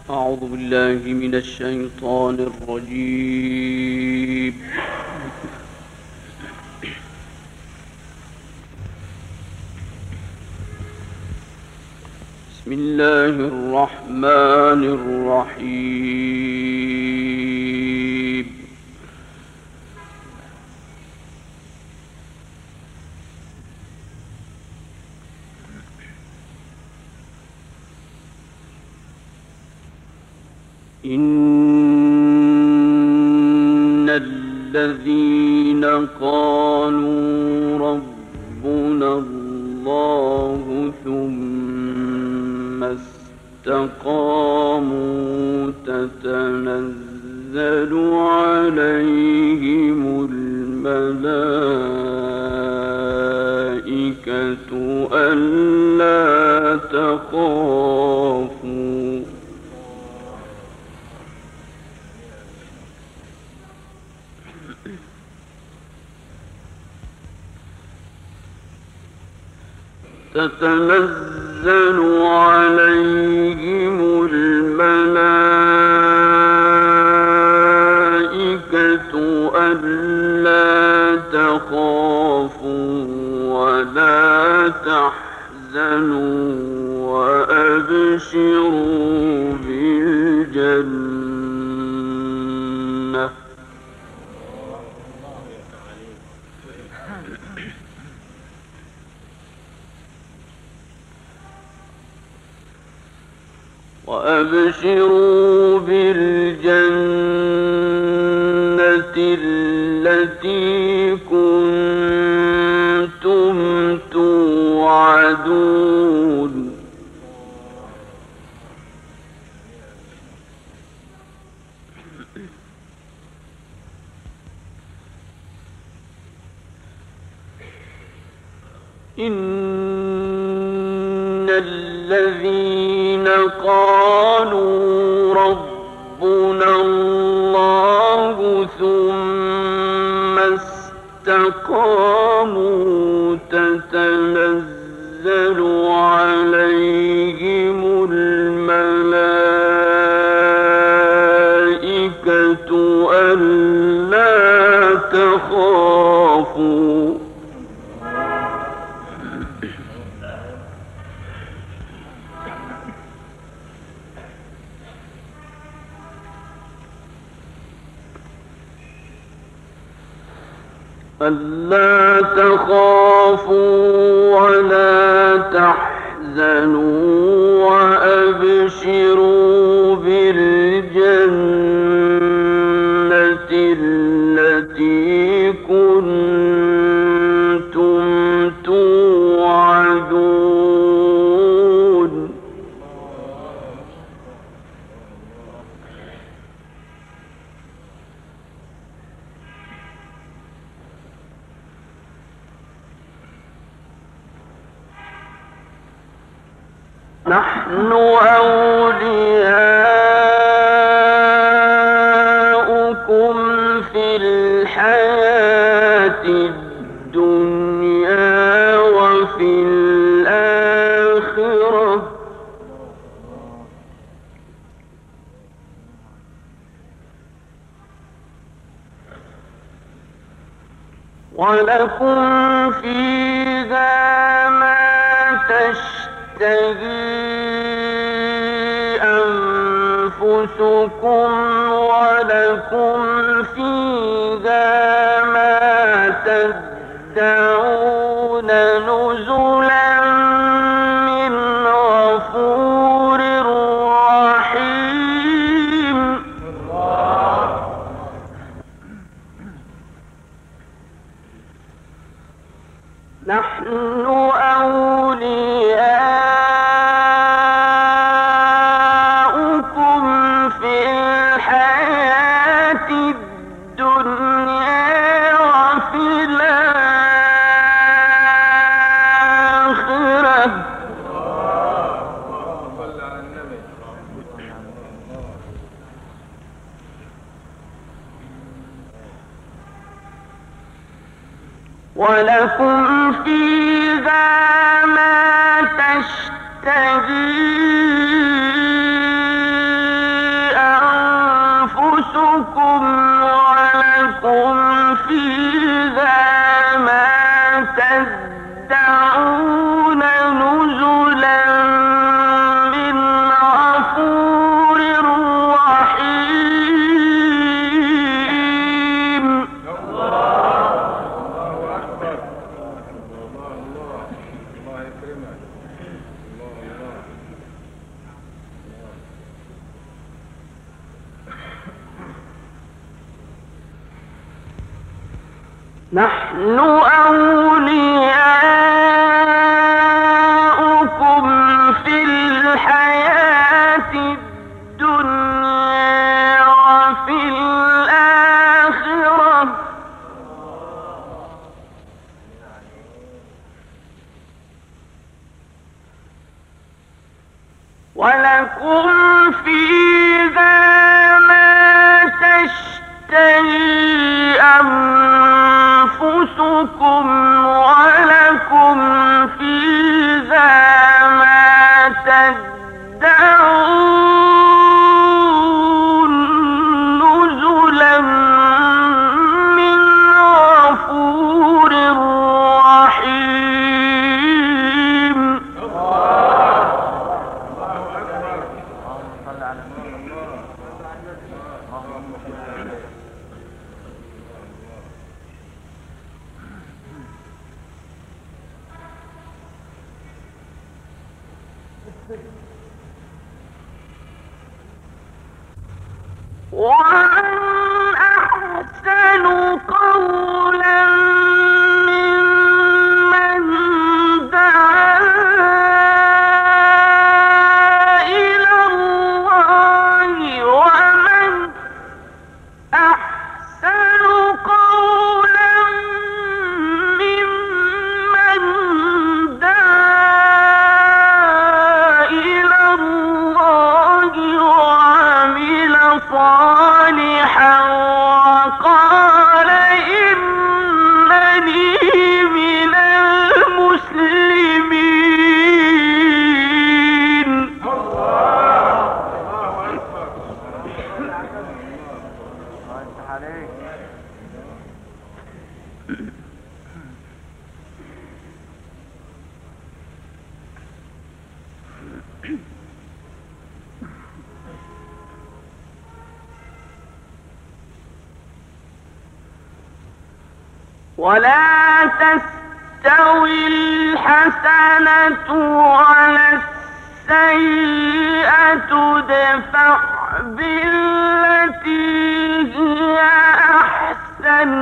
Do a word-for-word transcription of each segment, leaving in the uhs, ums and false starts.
أعوذ بالله من الشيطان الرجيم. بسم الله الرحمن الرحيم. إن الذين قالوا ربنا الله ثم استقاموا تتنزل عليهم الملائكة ألا تخافوا تتنزل عليهم الملائكة ألا تخافوا ولا تحزنوا وأبشروا بالجنة وأبشروا بالجنة التي كنتم توعدون إن الذين قالوا ربنا الله ثم استقاموا تتنزل عليهم الملائكة ألا تخافوا ألا تخافوا ولا تحزنوا وأبشروا بالجنة التي كنتم توعدون نحن أولياؤكم في الحياة الدنيا وفي الآخرة ولكم فيها ما تشتهي أنفسكم ولكم فيها ما تدعون نزلا من غفور رحيم. نحن أولياؤكم في الحياة الدنيا وفي الآخرة ولكم فيها ما تشتهي نحن أولياؤكم في الحياة الدنيا وفي الآخرة ولكم فيها ما تشتهي أنفسكم ولكم فيها ما تدعون نزلا من غفور رحيم. ومن أحسن قولا ممن دعا إلى الله ومن أحسن قولا ممن دعا إلى الله وعمل صالحا وقال إنني من المسلمين. ولا تستوي الحسنة ولا السيئة ادفع بالتي هي أحسن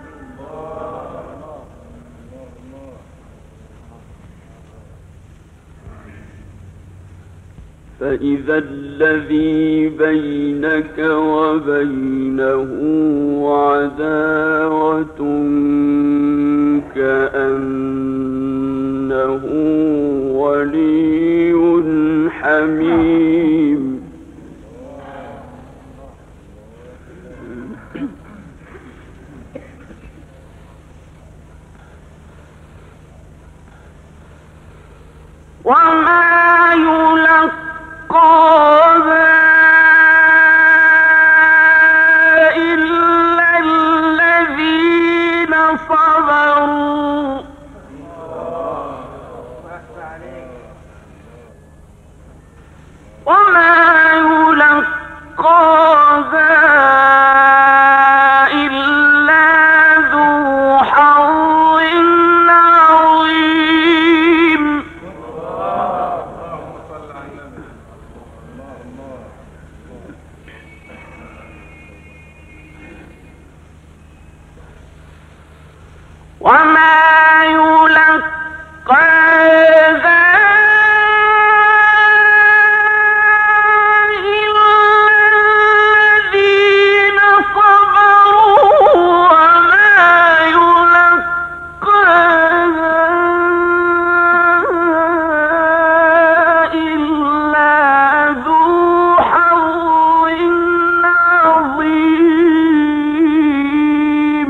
فإذا الذي بينك وبينه عداوة كأنه ولي حميم. وما يلقاها إلا الذين صبروا وما يلقاها إلا ذو حظ عظيم. وما يلقاها إلا الذين صبروا وما يلقاها إلا ذو حظ عظيم.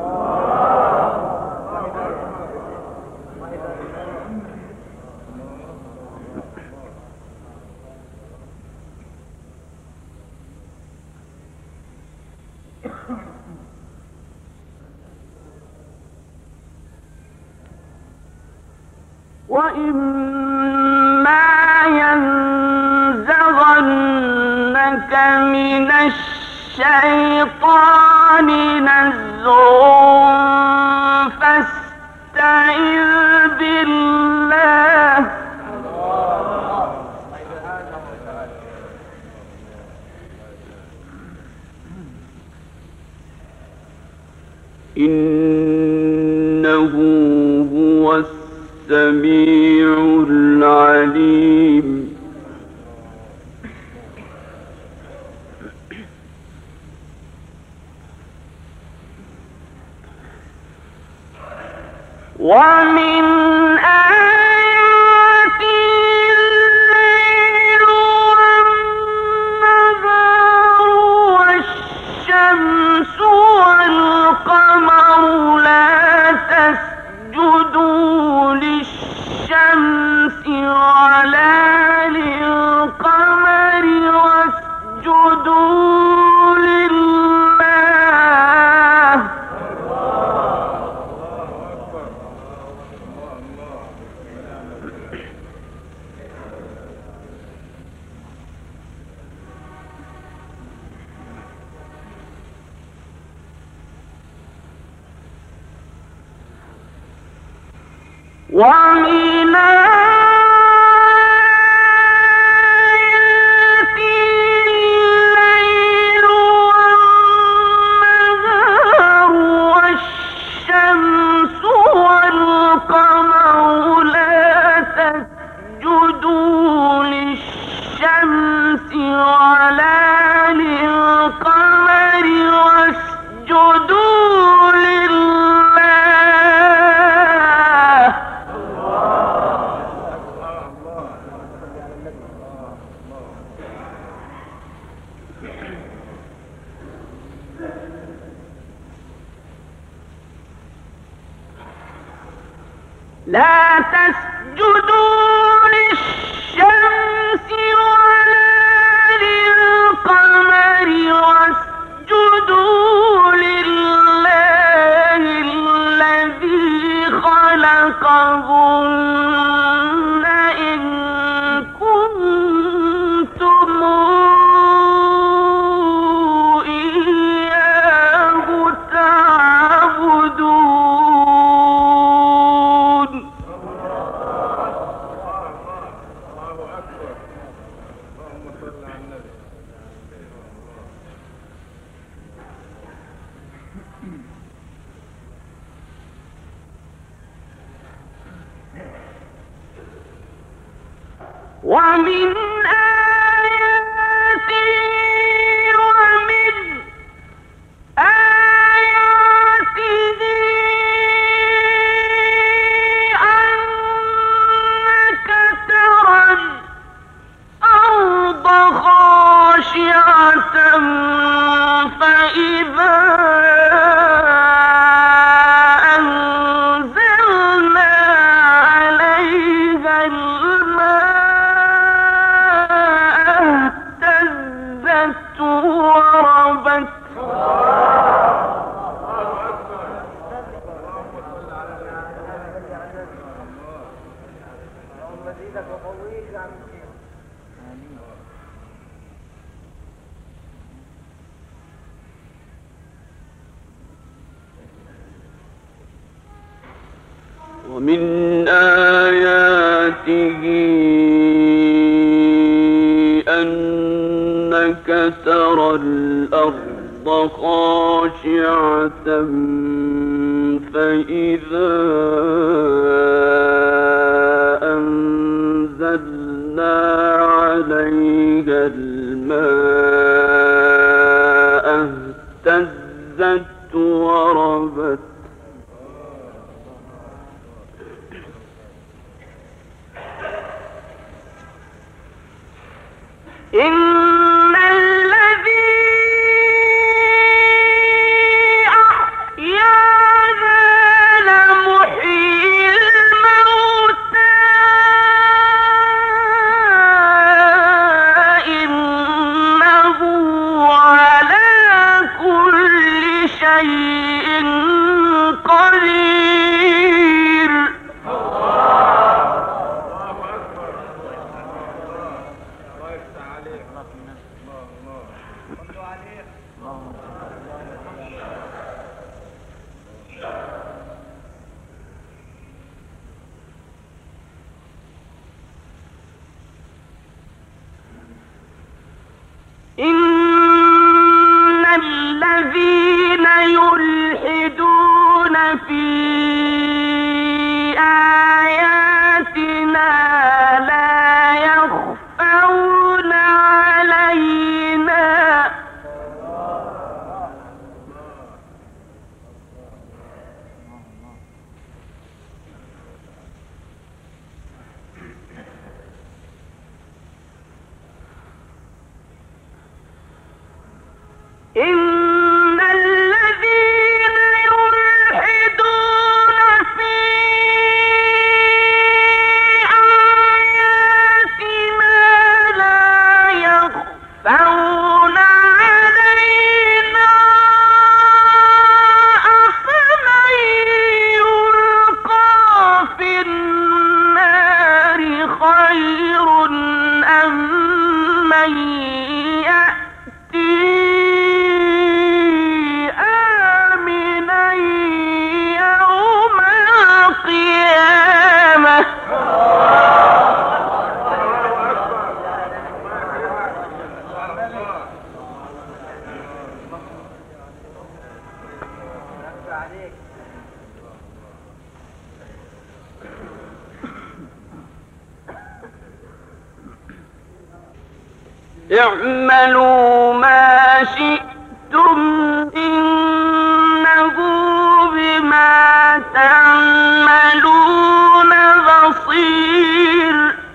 وإما ينزغنك من الشيطان نزغ فاستعذ بالله إن عليم. ومن ومن لا تسجدوا للشمس ولا للقمر واسجدوا لله الذي خلقهن إن كنتم إياه تعبدون. ومن آياته ومن آياته أنك ترى الأرض خاشعة فإذا أنزلنا عليها وربت. ومن آياته أنك ترى الأرض خاشعة فإذا أنزلنا عليها الماء اهتزت وربت. إن الذي أحياها لمحيي الموتى إنه على كل شيء قدير. إن الذين يلحدون في آياتنا لا إن الذين يلحدون في آياتنا لا يخفون علينا أفمن يلقى في النار خير أم من يأتي آمنا يوم القيامة. اعملوا ما شئتم إنه بما تعملون بصير.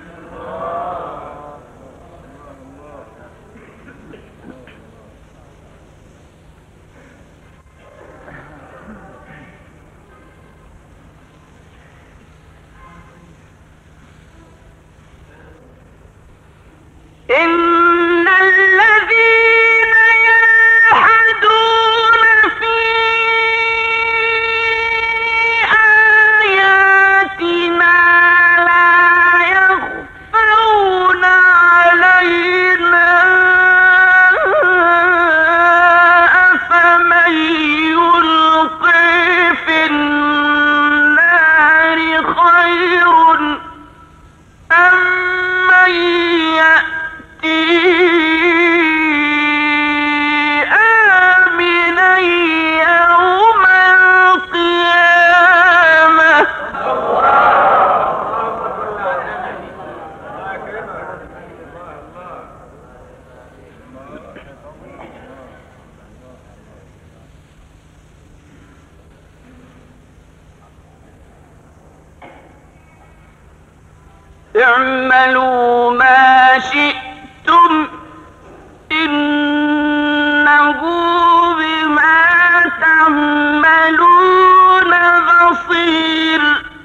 إن الذين يلحدون في آياتنا لا يخفون علينا أفمن يلقي في النار خير أم من يأتي آمنا يوم القيامة. اعملوا ما شئتم إنه بما تعملون بصير.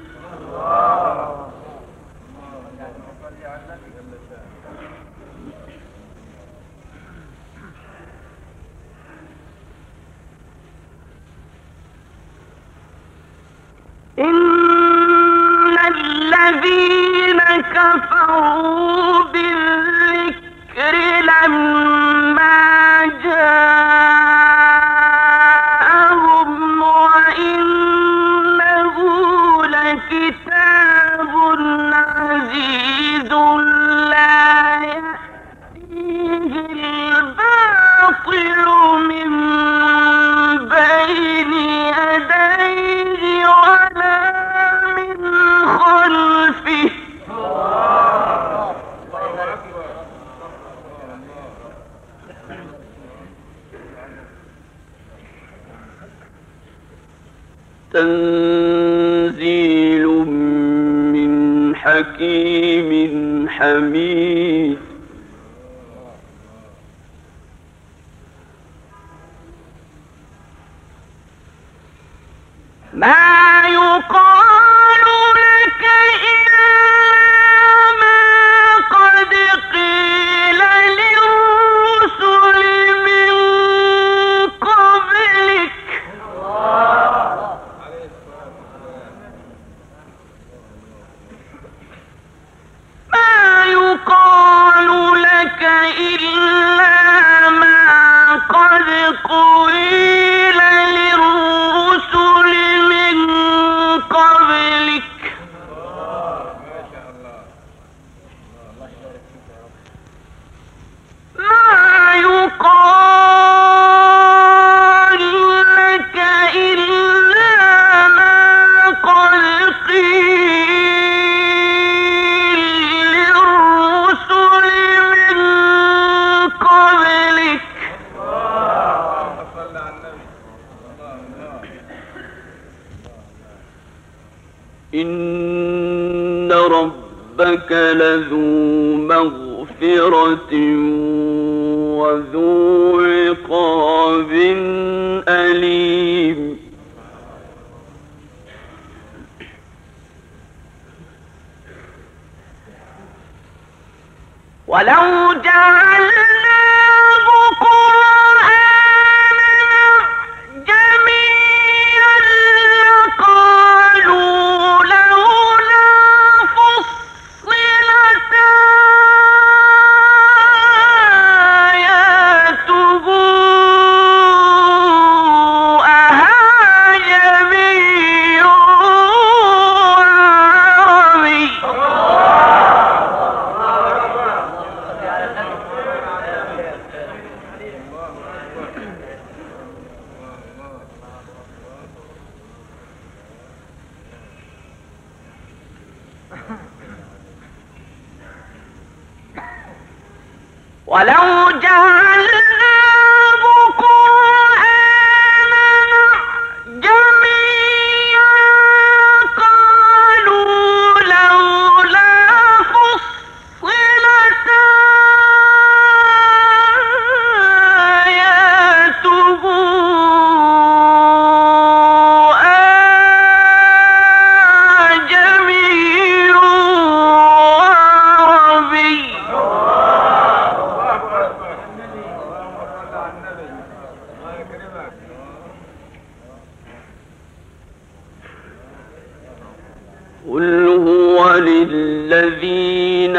إن الذين كفروا بالذكر لما جاءهم وإنه لكتاب عزيز لا يأتيه الباطل من بين يديه ولا من خلفه تنزيل من حكيم حميد. ما يقال لك إلا ما قد قيل للرسل من قبلك. ما يقال لك إلا ما قد قيل للرسل من قبلك. ما يقال لك إلا ما قد قيل للرسل من قبلك. إن ربك لذو مغفرة وذو عقاب أليم. ولو جعلناه قرآنا جميعا لقالوا لولا فصلت آياته أعجمي وعربي. ولو جعلناه قرآنا جميعا قالوا لولا فصلت آياته أعجمي وعربي. قل هو للذين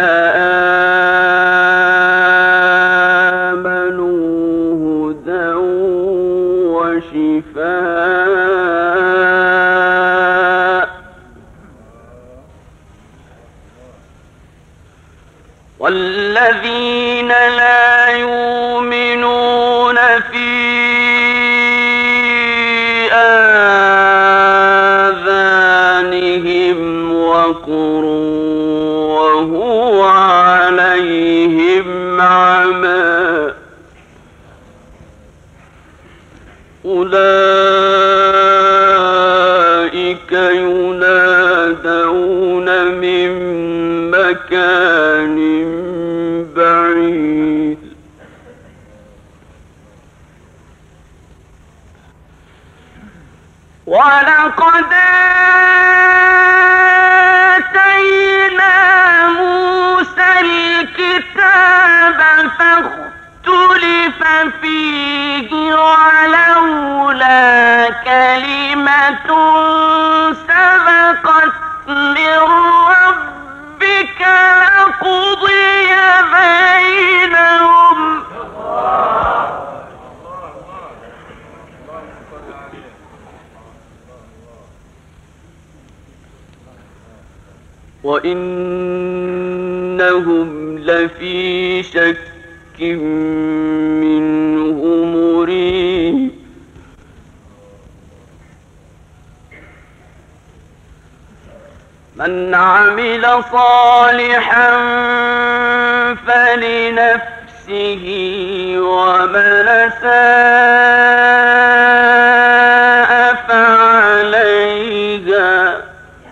آمنوا هدى وشفاء، والذين لا يؤمنون في آذانهم وقر وهو عليهم عمى أولئك ينادون من مكان بعيد. ولقد آتينا موسى الكتاب فاختلف فيه ولولا كلمة سبقت من ربك لقضي بينهم. وإنهم لفي شك منه مريب. من عمل صالحا فلنفسه ومن أساء فعليها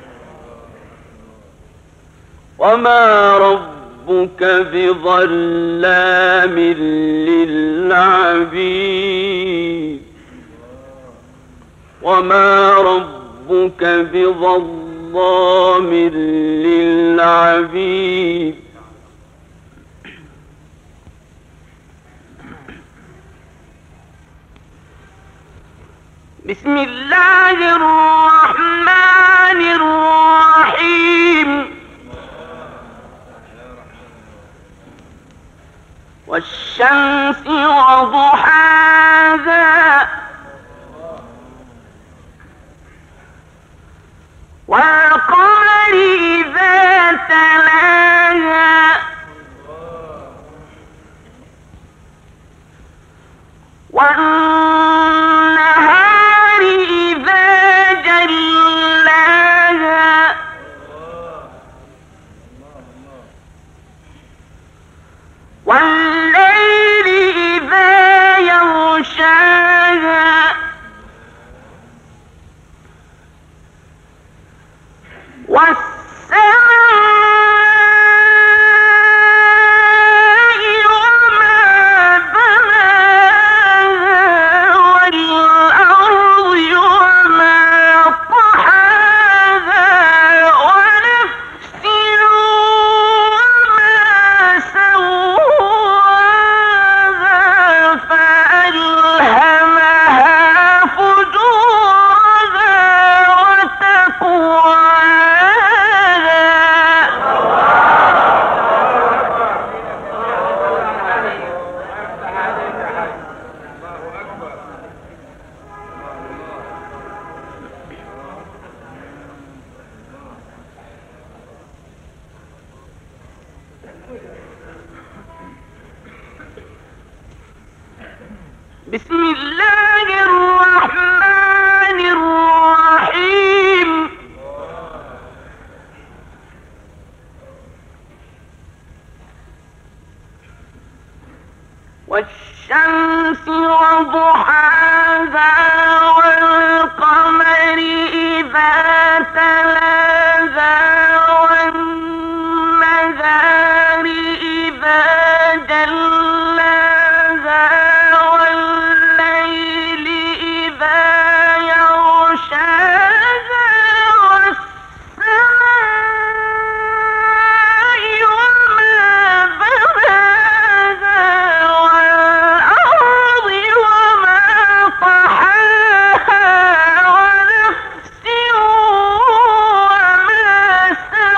وما ربك بظلام للعبيد. وما ربك بظلام للعبيد. بسم الله الرحمن الرحيم. والشمس وضحاها والقمر إذا تلاها والنهار إذا جلاها والليل إذا يغشاها والسماء وما بسم الله الرحمن الرحيم والشمس وضحاها والقمر إذا تلاها والنهار إذا جلاها والليل إذا يغشاها والسماء وما بناها والأرض وما طحاها ونفس وما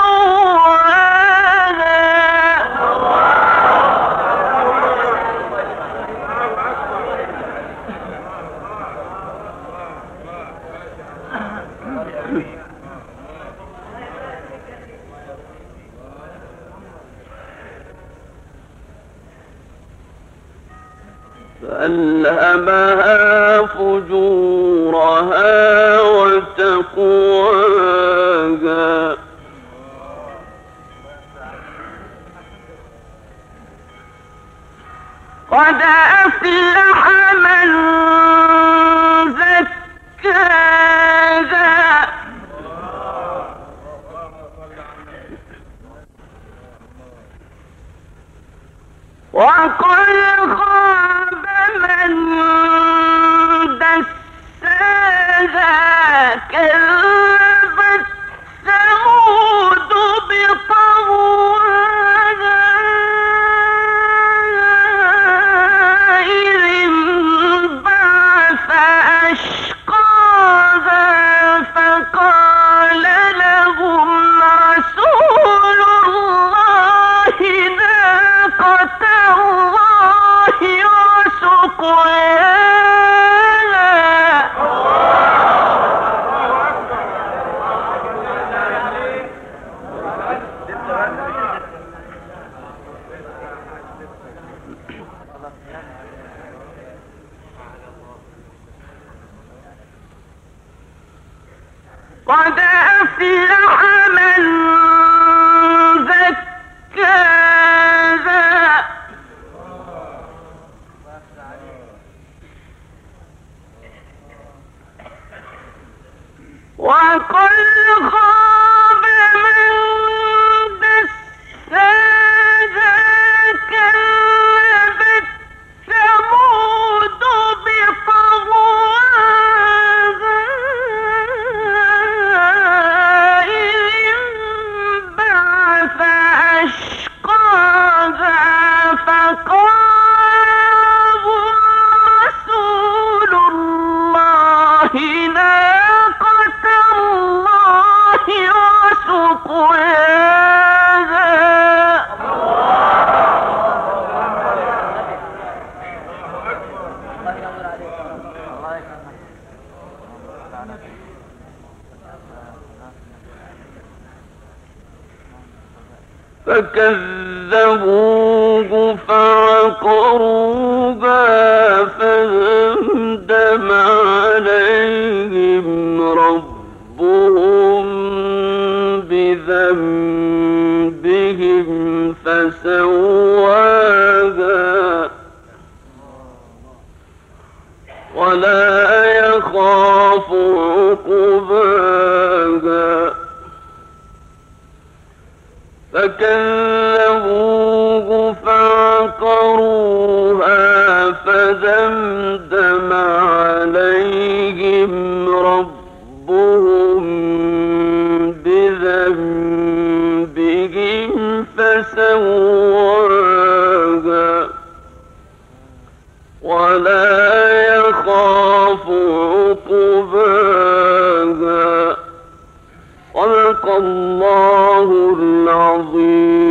فألهمها فجورها وتقواها قد أفلح من زكاها وقد خاب من دساها كذبت ثمود بطغواها إذ انبعث أشقاها فقال لهم رسول الله ناقة الله وسقياها قد أفلح من زكاها وقد خاب من دساها كذبت ثمود بطغواها إذ انبعث أشقاها فقال رسول الله ناقة الله وسقياها فكذبوه فعقروها فدمدم عليهم ربهم بذنبهم فسواها ولا يخاف عقباها فكذبوه فعقروها فدمدم عليهم ربهم بذنبهم فسواها ولا يخاف عقباها صدق الله العظيم.